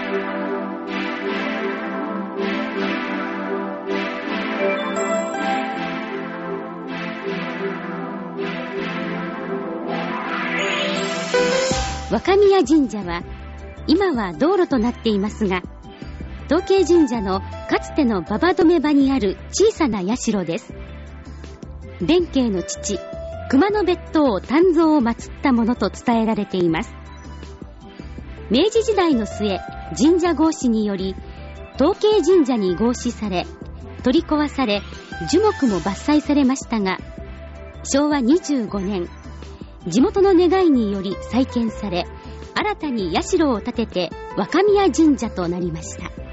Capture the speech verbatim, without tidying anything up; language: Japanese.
若宮神社は今は道路となっていますが、東慶神社のかつての馬場止め場にある小さな社です。弁慶の父熊野別当湛増を祀ったものと伝えられています。明治時代の末、神社合祀により東慶神社に合祀され、取り壊され、樹木も伐採されましたが、しょうわにじゅうごねん、地元の願いにより再建され、新たに社を建てて若宮神社となりました。